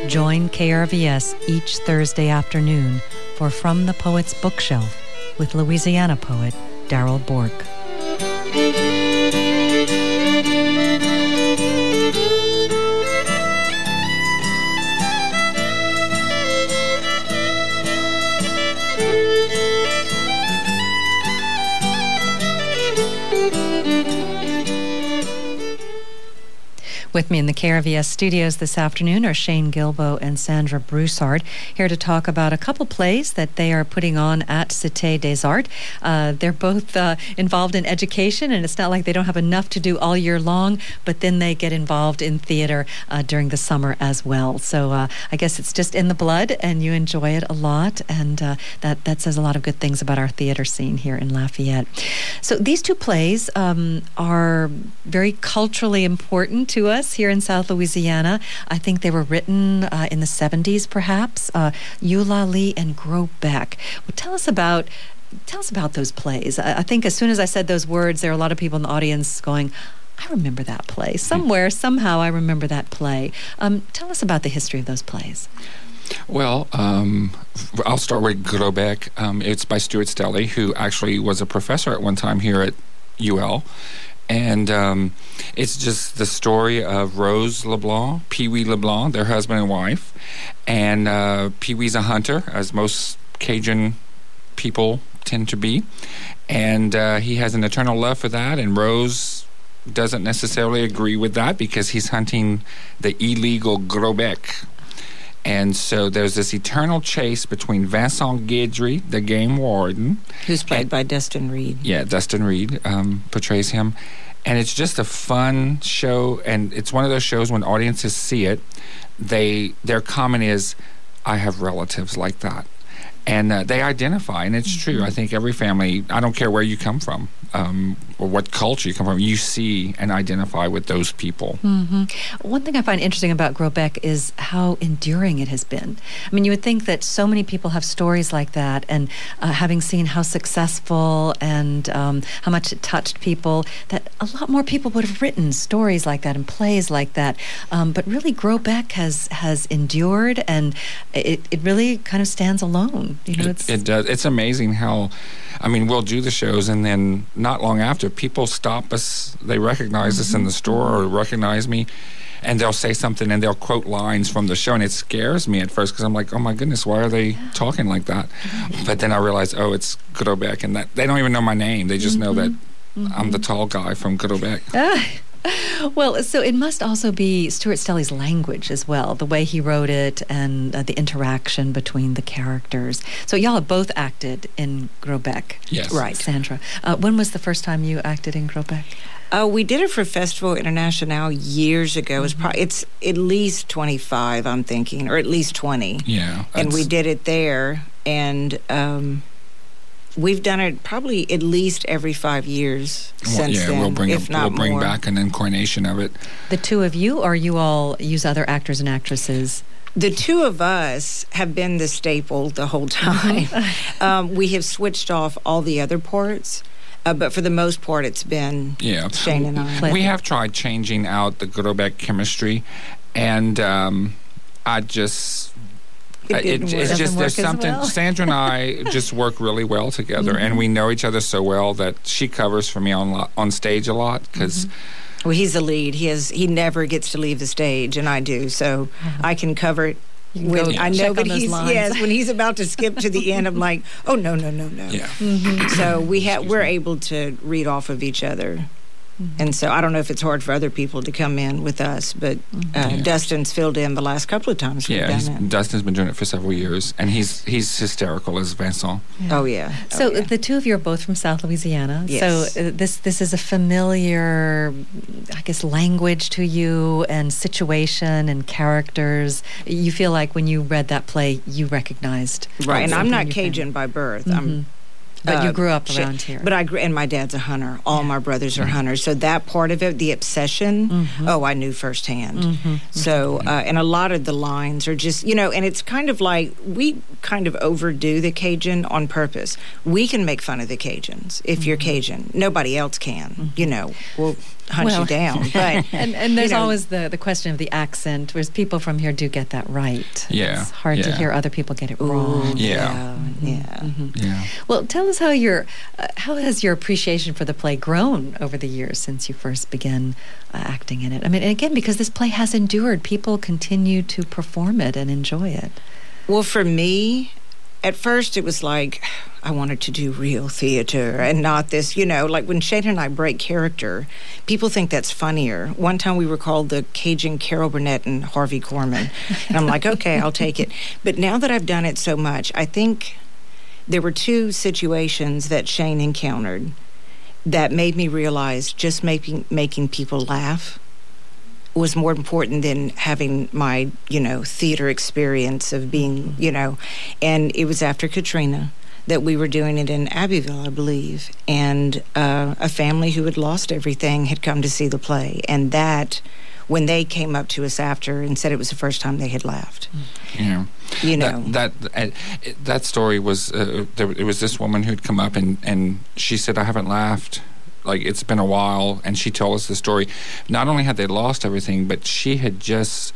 Join KRVS each Thursday afternoon for From the Poet's Bookshelf with Louisiana poet Darrell Bourke. With me in the KRVS studios this afternoon are Shane Gilbo and Sandra Broussard, here to talk about a couple plays that they are putting on at Cité des Arts. They're both involved in education, and it's not like they don't have enough to do all year long, but then they get involved in theater during the summer as well. So I guess it's just in the blood, and you enjoy it a lot, and that says a lot of good things about our theater scene here in Lafayette. So these two plays are very culturally important to us here in South Louisiana. I think they were written in the 70s, perhaps. Eulalie and Gros Bec. Well, tell us about those plays. I think as soon as I said those words, there are a lot of people in the audience going, I remember that play. Somewhere, somehow, I remember that play. Tell us about the history of those plays. Well, I'll start with Gros Bec. It's by Stuart Stelly, who actually was a professor at one time here at UL. And it's just the story of Rose LeBlanc, Pee-wee LeBlanc, their husband and wife. And Pee-wee's a hunter, as most Cajun people tend to be. And he has an eternal love for that. And Rose doesn't necessarily agree with that because he's hunting the illegal Gros Bec. And so there's this eternal chase between Vincent Guidry, the game warden. Who's played by Dustin Reed. Yeah, Dustin Reed portrays him. And it's just a fun show, and it's one of those shows when audiences see it, their comment is, I have relatives like that. And they identify, and it's true. I think every family, I don't care where you come from or what culture you come from, you see and identify with those people. Mm-hmm. One thing I find interesting about Gros Bec is how enduring it has been. I mean, you would think that so many people have stories like that, and having seen how successful and how much it touched people, that a lot more people would have written stories like that and plays like that. But really, Gros Bec has endured, and it really kind of stands alone. You know, it does. It's amazing how, I mean, we'll do the shows, and then not long after, people stop us. They recognize us in the store or recognize me, and they'll say something, and they'll quote lines from the show, and it scares me at first because I'm like, oh my goodness, why are they talking like that? But then I realize, oh, it's Gros Bec, and that they don't even know my name. They just know that I'm the tall guy from Gros Bec. Well, so it must also be Stuart Stelly's language as well, the way he wrote it and the interaction between the characters. So y'all have both acted in Gros Bec. Yes. Right, Sandra. When was the first time you acted in Gros Bec? We did it for Festival International years ago. It's at least 25, I'm thinking, or at least 20. Yeah. And we did it there, and we've done it probably at least every 5 years since then, we'll bring more. back an incarnation of it. The two of you, or you all use other actors and actresses? The two of us have been the staple the whole time. We have switched off all the other parts, but for the most part, it's been Shane and I. We have tried changing out the Gros Bec chemistry, and I just... It's just there's something. Well. Sandra and I just work really well together, and we know each other so well that she covers for me on stage a lot because. Well, he's the lead. He never gets to leave the stage, and I do, so I can cover it. When I know that when he's about to skip to the end, I'm like, oh no. Yeah. So we're able to read off of each other. And so I don't know if it's hard for other people to come in with us, but Dustin's filled in the last couple of times we've done it. Dustin's been doing it for several years, and he's hysterical as Vincent. Oh, yeah. So the two of you are both from South Louisiana. Yes. So this is a familiar, I guess, language to you and situation and characters. You feel like when you read that play, you recognized. Right, and I'm not Cajun by birth. But you grew up around here. But and my dad's a hunter. All my brothers are hunters. So that part of it, the obsession, I knew firsthand. So, and a lot of the lines are just, and it's kind of like, we kind of overdo the Cajun on purpose. We can make fun of the Cajuns if you're Cajun. Nobody else can, Well, hunt you down. But and there's always the question of the accent, whereas people from here do get that right. Yeah. It's hard to hear other people get it wrong. Yeah. Well, tell us how has your appreciation for the play grown over the years since you first began acting in it? I mean, and again, because this play has endured, people continue to perform it and enjoy it. Well, for me, at first it was like I wanted to do real theater and not this, like when Shane and I break character, people think that's funnier. One time we were called the Cajun Carol Burnett and Harvey Korman. And I'm like, okay, I'll take it. But now that I've done it so much, I think there were two situations that Shane encountered that made me realize just making people laugh was more important than having my, theater experience of being, and it was after Katrina that we were doing it in Abbeville, I believe, and a family who had lost everything had come to see the play, and that when they came up to us after and said it was the first time they had laughed. Yeah. That story was, it was this woman who'd come up and she said, I haven't laughed. Like, it's been a while, and she told us the story. Not only had they lost everything, but she had just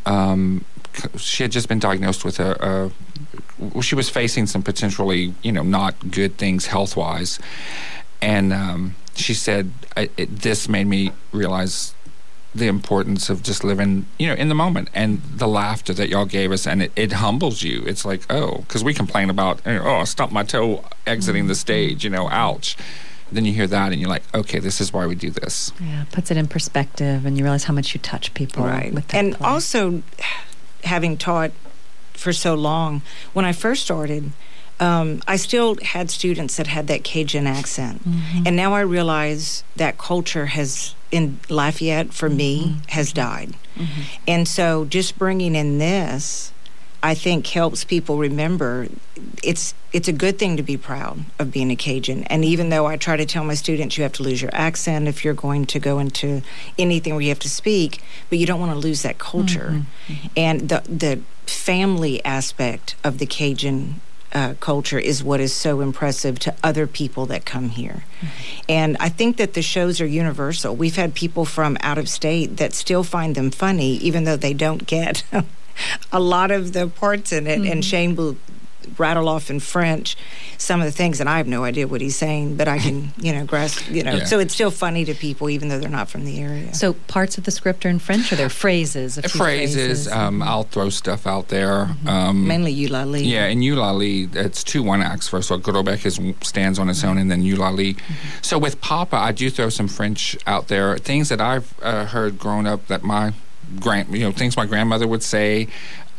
been diagnosed with she was facing some potentially, not good things health-wise. And she said, this made me realize the importance of just living, in the moment, and the laughter that y'all gave us, and it humbles you. It's like, because we complain about, I stumped my toe exiting the stage, ouch. Then you hear that and you're like, okay, this is why we do this. Yeah, puts it in perspective, and you realize how much you touch people. Right. With that and play. Also, having taught for so long, when I first started, I still had students that had that Cajun accent. And now I realize that culture in Lafayette, for me, has died. And so just bringing in this, I think, helps people remember it's a good thing to be proud of being a Cajun. And even though I try to tell my students you have to lose your accent if you're going to go into anything where you have to speak, but you don't want to lose that culture. And the family aspect of the Cajun culture is what is so impressive to other people that come here. And I think that the shows are universal. We've had people from out of state that still find them funny, even though they don't get a lot of the parts in it. And Shane will rattle off in French some of the things, and I have no idea what he's saying, but I can, grasp, So it's still funny to people, even though they're not from the area. So parts of the script are in French, or they're phrases? Phrases. I'll throw stuff out there. Mainly Eulalie. Yeah, in Eulalie, it's 2 one-acts. First of all, Grobek stands on its own, and then Eulalie. So with Papa, I do throw some French out there. Things that I've heard growing up that things my grandmother would say.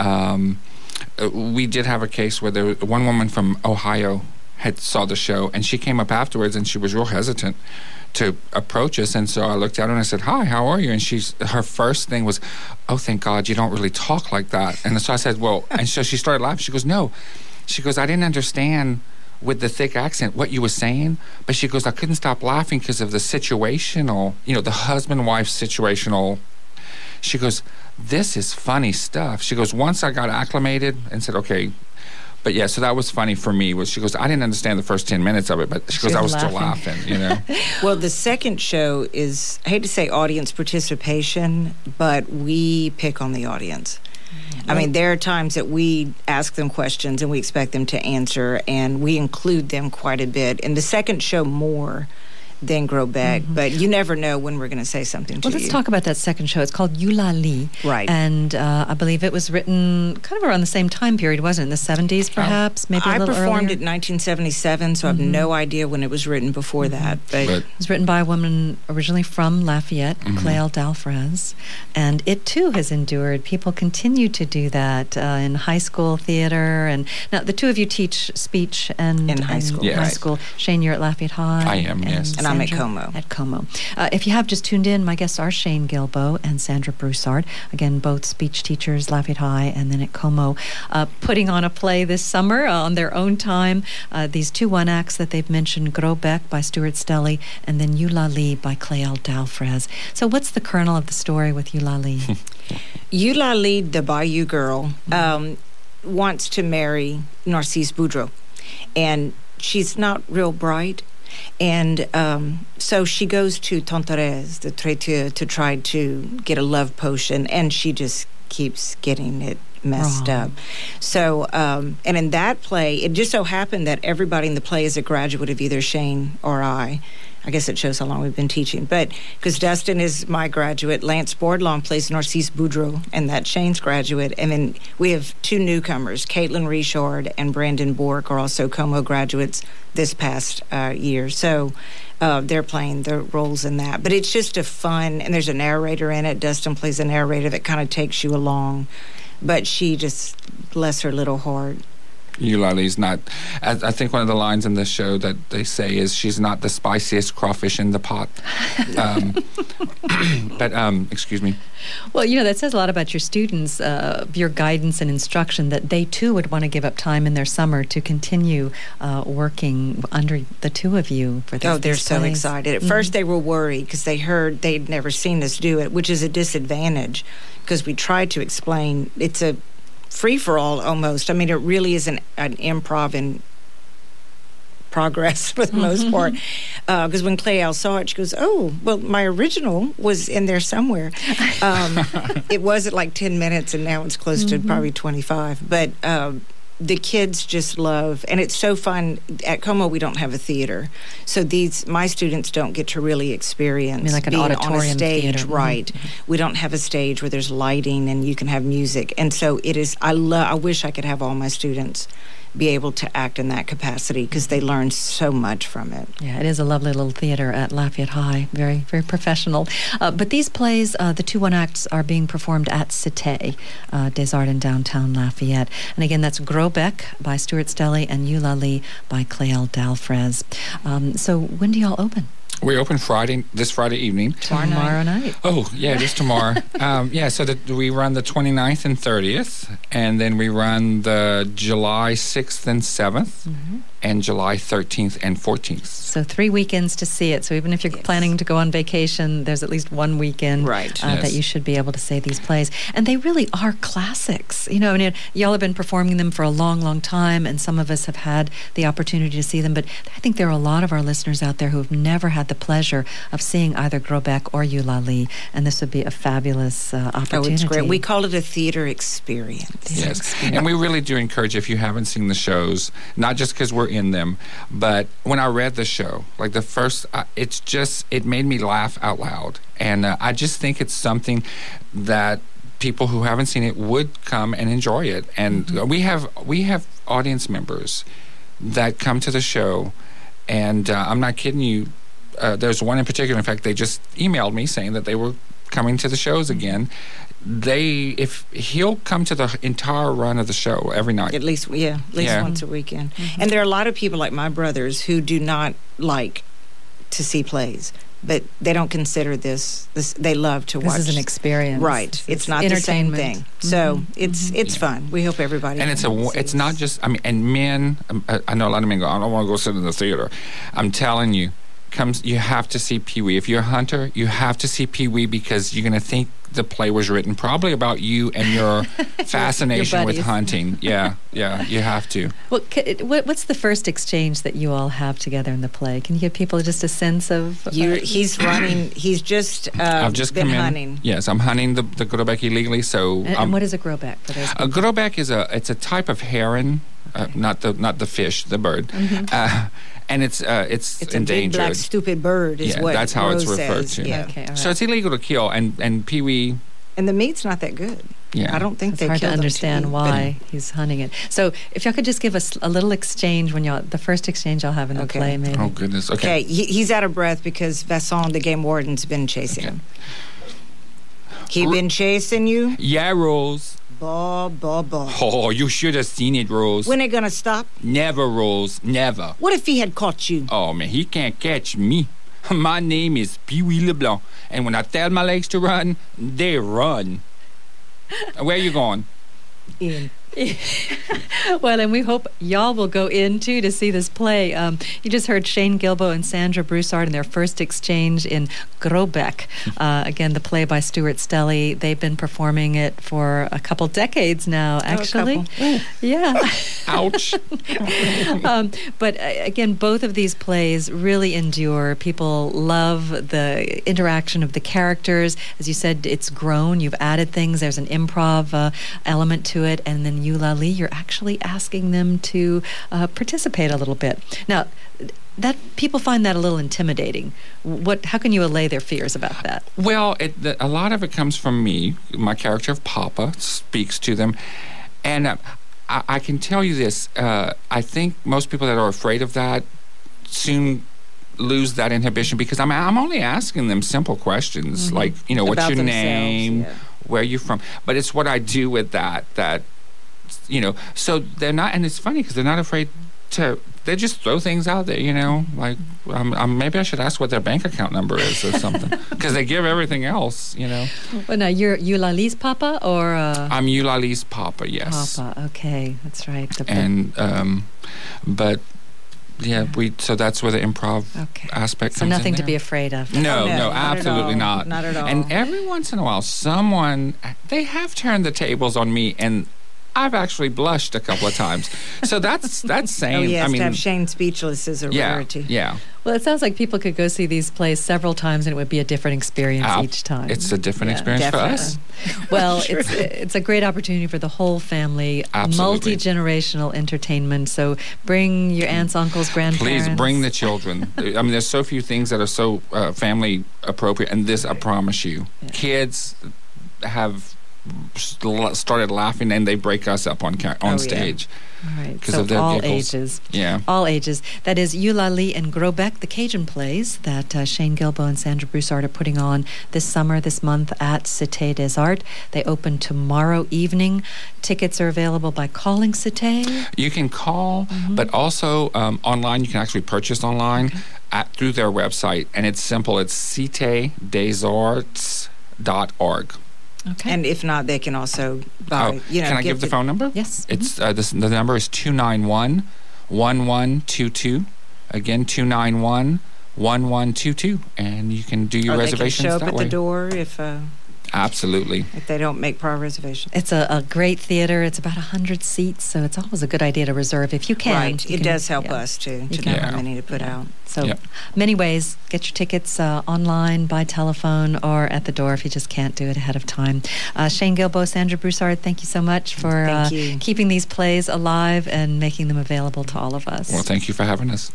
We did have a case where one woman from Ohio had saw the show, and she came up afterwards, and she was real hesitant to approach us. And so I looked at her and I said, "Hi, how are you?" And her first thing was, "Oh, thank God you don't really talk like that." And so I said, "Well," and so she started laughing. She goes, "No," she goes, "I didn't understand with the thick accent what you were saying," but she goes, "I couldn't stop laughing because of the situational, the husband-wife situational." She goes, "This is funny stuff." She goes, "Once I got acclimated and said, okay." But yeah, so that was funny for me. She goes, "I didn't understand the first 10 minutes of it," but she goes, "I was still laughing." Well, the second show is, I hate to say audience participation, but we pick on the audience. I mean, there are times that we ask them questions and we expect them to answer, and we include them quite a bit. In the second show, more than Grobek, but you never know when we're going to say something to you. Well, let's talk about that second show. It's called Eulalie. Right. And I believe it was written kind of around the same time period, wasn't it? In the 70s, perhaps? Maybe a little earlier? I performed it in 1977, so I have no idea when it was written before that. But it was written by a woman originally from Lafayette, Cléal Dalfrez, and it, too, has endured. People continue to do that in high school theater. And now, the two of you teach speech in high school. Yes. High school. Shane, you're at Lafayette High. I am, yes. And I'm at Como. At Como. If you have just tuned in, my guests are Shane Guilbeau and Sandra Broussard. Again, both speech teachers, Lafayette High and then at Como, putting on a play this summer on their own time. These 2 one-acts that they've mentioned, Grobek by Stuart Stelly and then Eulalie by Cléal Dalfrez. So what's the kernel of the story with Eulalie? Eulalie, the Bayou girl, wants to marry Narcisse Boudreau. And she's not real bright, And so she goes to Tontarez, the traiteur, to try to get a love potion, and she just keeps getting it messed up. So, and in that play, it just so happened that everybody in the play is a graduate of either Shane or I. I guess it shows how long we've been teaching. But because Dustin is my graduate, Lance Bourdelain plays Narcisse Boudreau, and that's Shane's graduate. And then we have two newcomers, Caitlin Richard and Brandon Bork, are also Como graduates this past year. So they're playing their roles in that. But it's just a fun, and there's a narrator in it. Dustin plays a narrator that kind of takes you along. But she just, bless her little heart. Eulalie's not. I think one of the lines in this show that they say is she's not the spiciest crawfish in the pot. But excuse me. Well, that says a lot about your students, your guidance and instruction, that they too would want to give up time in their summer to continue working under the two of you for this. Oh, they're so excited. At first they were worried because they heard they'd never seen us do it, which is a disadvantage because we tried to explain it's a free-for-all almost. I mean, it really is an improv in progress for the most part. Because when Cleo saw it, she goes, "Oh, well, my original was in there somewhere." It was at like 10 minutes, and now it's close to probably 25. But the kids just love, and it's so fun. At Como, we don't have a theater, so my students don't get to really experience like an being auditorium on a stage, theater. right? We don't have a stage where there's lighting and you can have music, and so it is. I wish I could have all my students be able to act in that capacity because they learn so much from it. Yeah, it is a lovely little theater at Lafayette High. Very, very professional. But these plays, the 2 1-acts, are being performed at Cité des Arts in downtown Lafayette. And again, that's Gros Bec by Stuart Stelly and Eulalie by Cléelle Dalfrez. So when do y'all open? We open this Friday evening. Tomorrow night. Oh, yeah, it is tomorrow. So we run the 29th and 30th, and then we run the July 6th and 7th, and July 13th and 14th. So 3 weekends to see it. So even if you're planning to go on vacation, there's at least one weekend that you should be able to see these plays. And they really are classics. Y'all have been performing them for a long, long time, and some of us have had the opportunity to see them. But I think there are a lot of our listeners out there who have never had the pleasure of seeing either Gros Bec or Eulalie, and this would be a fabulous opportunity. Oh, it's great. We call it a theater experience. Yes, and we really do encourage, if you haven't seen the shows, not just because we're in them, but when I read the show, like the first, it made me laugh out loud, and I just think it's something that people who haven't seen it would come and enjoy it. And we have audience members that come to the show, and I'm not kidding you. There's one in particular, in fact, they just emailed me saying that they were coming to the shows again. If he'll come to the entire run of the show every night. At least once a weekend. And there are a lot of people like my brothers who do not like to see plays, but they don't consider this they love to watch. This is an experience. Right. It's not the same thing. So it's fun. We hope everybody. And it's not just, and men, I know a lot of men go, I don't want to go sit in the theater. I'm telling you, you have to see Pee-wee. If you're a hunter, you have to see Pee-wee because you're going to think the play was written probably about you and your fascination with hunting. Yeah, you have to. Well, what's the first exchange that you all have together in the play? Can you give people just a sense of... He's running, he's just, I've just been come in. hunting. Yes, I'm hunting the Gros Bec illegally, so... And what is a Gros Bec? A Gros Bec is a type of heron, not the fish, the bird. And it's endangered. A big black stupid bird is what that's how Rose it's referred says. to. Yeah. Okay, all right. So it's illegal to kill, and Pee-wee... And the meat's not that good. Yeah. I don't think it's they hard kill to them understand eat, why he's hunting it. So if y'all could just give us a little exchange the first exchange y'all have in the play, maybe. Oh, goodness. Okay. He's out of breath because Vincent, the game warden's been chasing him. He been chasing you? Yeah, Rose. Bah. Oh, you should have seen it, Rose. When it gonna stop? Never, Rose. Never. What if he had caught you? Oh, man, he can't catch me. My name is Pee-wee LeBlanc, and when I tell my legs to run, they run. Where you going? In. Well, and we hope y'all will go in too to see this play. You just heard Shane Gilbo and Sandra Broussard in their first exchange in Grobeck. Again, the play by Stuart Stelly. They've been performing it for a couple decades now, actually. Yeah. Ouch. But again, both of these plays really endure. People love the interaction of the characters. As you said, it's grown. You've added things. There's an improv element to it. And then Eulalie, you're actually asking them to participate a little bit. Now, that people find that a little intimidating. How can you allay their fears about that? Well, a lot of it comes from me. My character of Papa speaks to them. And I can tell you this. I think most people that are afraid of that soon lose that inhibition because I'm only asking them simple questions like, what's About your themselves, name? yeah. Where are you from? But it's what I do with that, so they're not, and it's funny because they're not afraid they just throw things out there, like maybe I should ask what their bank account number is or something because they give everything else, Well, now, you're Eulalie's Papa or? I'm Eulalie's Papa, yes. Papa, okay, that's right. And, but... Yeah, so that's where the improv aspect comes in. So nothing to there. be afraid of. No, not absolutely at all. not. Not at all. And every once in a while, they have turned the tables on me, and I've actually blushed a couple of times. So that's saying. Oh, yes, I mean, to have Shane speechless is a rarity. Yeah. Well, it sounds like people could go see these plays several times and it would be a different experience each time. It's a different experience definitely. for us. Well, it's a great opportunity for the whole family. Absolutely. Multi-generational entertainment. So bring your aunts, uncles, grandparents. Please bring the children. I mean, there's so few things that are so family appropriate, and this, I promise you. Yeah. Kids have started laughing and they break us up on stage. All right. Because So of their all giggles. ages. Yeah. All ages. That is Eulalie and Grobeck, the Cajun plays that Shane Gilbo and Sandra Broussard are putting on this month at Cité des Arts. They open tomorrow evening. Tickets are available by calling Cité. You can call, but also online. You can actually purchase online through their website, and it's simple. It's citedesarts.org. Okay. And if not, they can also buy, can I give the phone number? Yes. It's the number is 291-1122. Again, 291-1122, and you can do your reservations they can show that up at way. the door if Absolutely. they don't make prior reservations. It's a great theater. It's about 100 seats, so it's always a good idea to reserve if you can. Right. You It can- does help yeah. us to You know can- how many to put out. So many ways. Get your tickets online, by telephone, or at the door if you just can't do it ahead of time. Shane Gilbo, Sandra Broussard, thank you so much for Thank you. keeping these plays alive and making them available to all of us. Well, thank you for having us.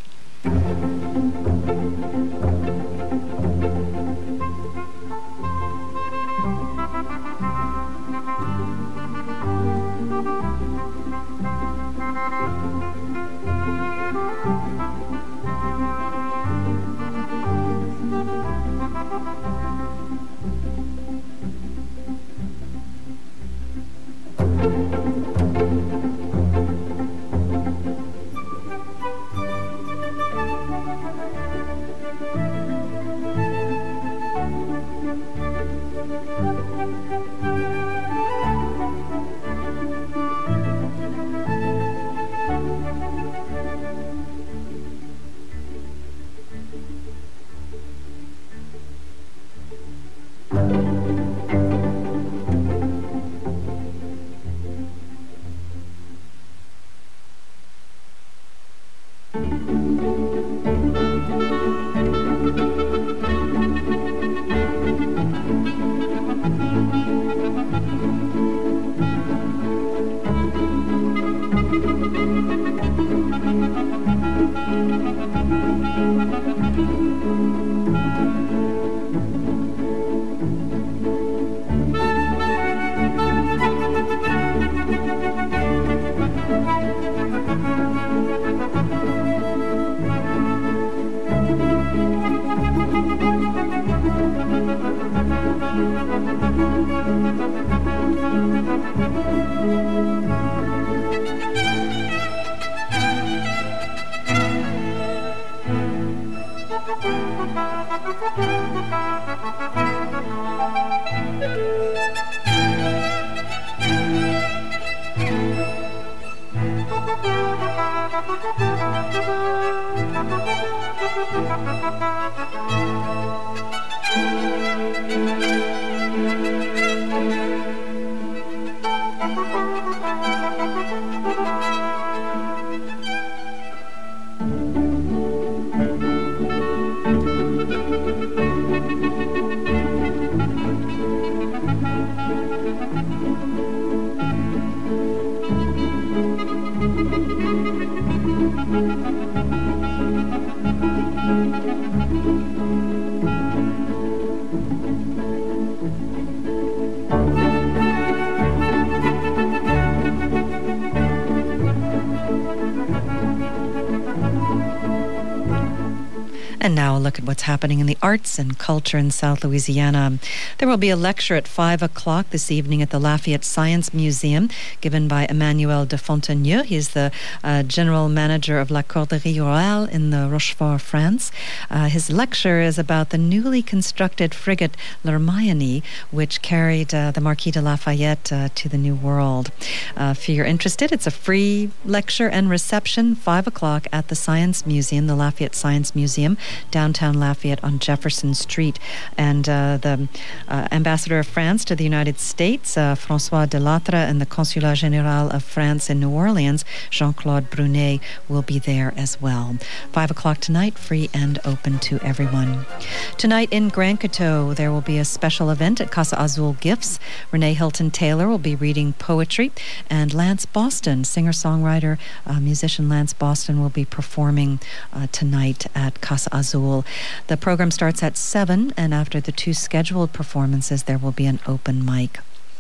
And now a look at what's happening in the arts and culture in South Louisiana. There will be a lecture at 5 o'clock this evening at the Lafayette Science Museum given by Emmanuel de Fonteneux. He's the general manager of La Corderie Royale in the Rochefort, France. His lecture is about the newly constructed frigate L'Hermione, which carried the Marquis de Lafayette to the New World. If you're interested, it's a free lecture and reception, 5 o'clock at the Science Museum, the Lafayette Science Museum, downtown Lafayette on Jefferson Street. And the ambassador of France to the United States, François Delattre, and the Consulat Général of France in New Orleans, Jean-Claude Brunet, will be there as well. 5 o'clock tonight, free and open to everyone. Tonight in Grand Coteau, there will be a special event at Casa Azul Gifts. Renee Hilton Taylor will be reading poetry, and Lance Boston, singer-songwriter, musician Lance Boston, will be performing tonight at Casa Azul. The program starts at 7, and after the 2 scheduled performances, there will be an open mic.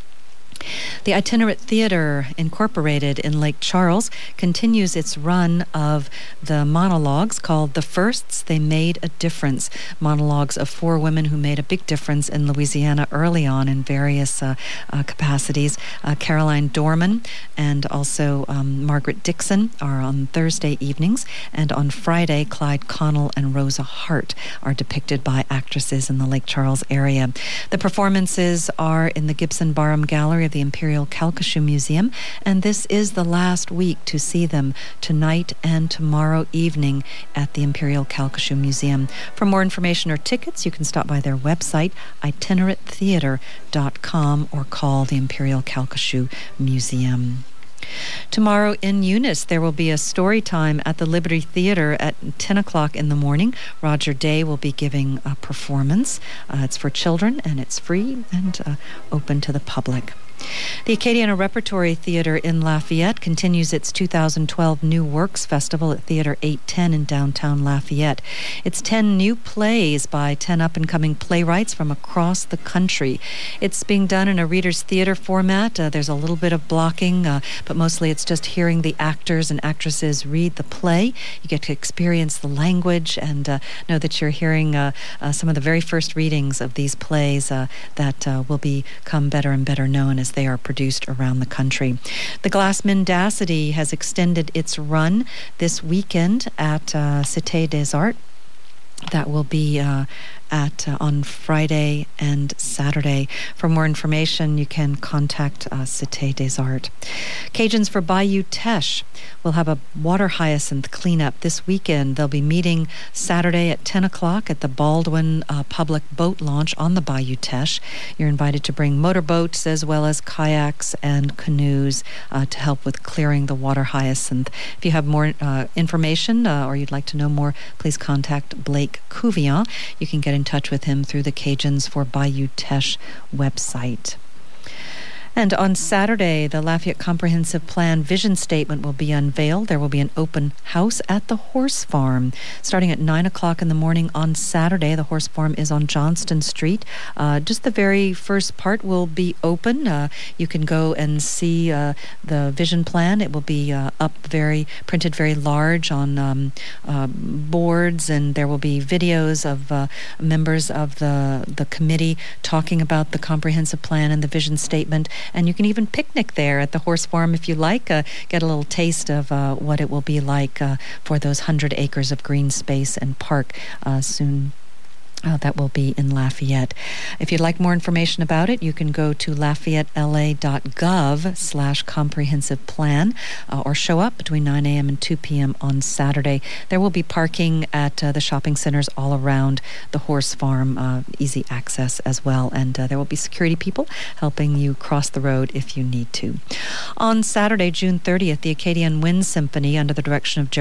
The Itinerant Theater Incorporated in Lake Charles continues its run of the monologues called The Firsts They Made a Difference, monologues of 4 women who made a big difference in Louisiana early on in various capacities. Caroline Dorman and also Margaret Dixon are on Thursday evenings, and on Friday, Clyde Connell and Rosa Hart are depicted by actresses in the Lake Charles area. The performances are in the Gibson Barham Gallery of the Imperial Calcasieu Museum, and this is the last week to see them, tonight and tomorrow evening at the Imperial Calcasieu Museum. For more information or tickets, you can stop by their website, itineranttheater.com, or call the Imperial Calcasieu Museum. Tomorrow in Eunice, there will be a story time at the Liberty Theater at 10 o'clock in the morning. Roger Day will be giving a performance. It's for children, and it's free and open to the public. The Acadiana Repertory Theater in Lafayette continues its 2012 New Works Festival at Theater 810 in downtown Lafayette. It's 10 new plays by 10 up-and-coming playwrights from across the country. It's being done in a reader's theater format. There's a little bit of blocking, but mostly it's just hearing the actors and actresses read the play. You get to experience the language and know that you're hearing some of the very first readings of these plays that will become better and better known as they are produced around the country. The Glass Mendacity has extended its run this weekend at Cité des Arts. That will be on Friday and Saturday. For more information, you can contact Cité des Arts. Cajuns for Bayou Teche will have a water hyacinth cleanup this weekend. They'll be meeting Saturday at 10 o'clock at the Baldwin Public Boat Launch on the Bayou Teche. You're invited to bring motorboats as well as kayaks and canoes to help with clearing the water hyacinth. If you have more information or you'd like to know more, please contact Blake Couvion. You can get in touch with him through the Cajuns for Bayou Teche website. And on Saturday, the Lafayette Comprehensive Plan Vision Statement will be unveiled. There will be an open house at the Horse Farm starting at 9 o'clock in the morning on Saturday. The Horse Farm is on Johnston Street. Just the very first part will be open. You can go and see the vision plan. It will be printed very large on boards, and there will be videos of members of the committee talking about the comprehensive plan and the vision statement. And you can even picnic there at the Horse Farm if you like, get a little taste of what it will be like for those 100 acres of green space and park soon That will be in Lafayette. If you'd like more information about it, you can go to LafayetteLA.gov/comprehensive plan or show up between 9 a.m. and 2 p.m. on Saturday. There will be parking at the shopping centers all around the horse farm, easy access as well, and there will be security people helping you cross the road if you need to. On Saturday, June 30th, the Acadian Wind Symphony, under the direction of